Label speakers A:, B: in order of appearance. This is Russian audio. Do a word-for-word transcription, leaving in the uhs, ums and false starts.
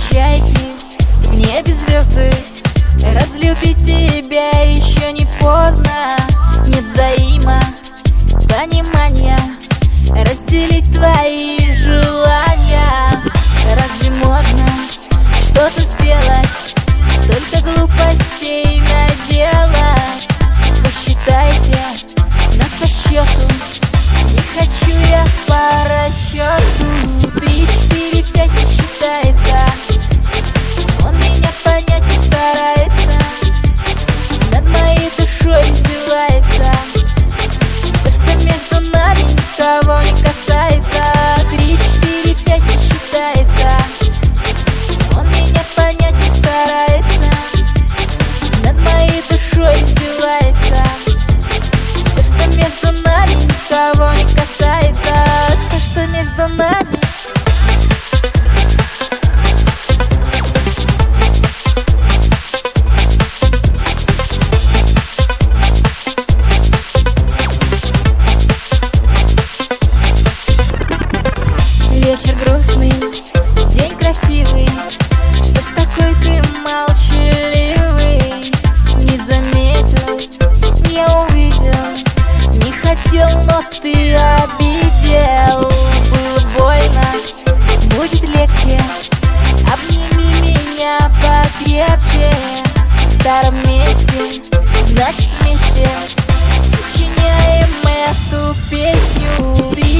A: чайки, в небе звезды. Разлюбить тебя еще не поздно. Нет взаимопонимания, разделить твои желания. Разве можно что-то сделать? Столько глупостей наделать. Посчитайте нас по счету, не хочу я по расчету. Три, четыре, пять не считается. Он меня понять не старается, над моей душой издевается. То, что между нами, никого не касается. Три, четыре, пять не считается. Он меня понять не старается, над моей душой издевается. То, что между нами, никого не касается. То, что между нами. Вечер грустный, день красивый. Что ж такой ты молчаливый? Не заметил, не увидел, не хотел, но ты обидел. Было больно, будет легче. Обними меня покрепче. В старом месте, значит вместе сочиняем эту песню. Ты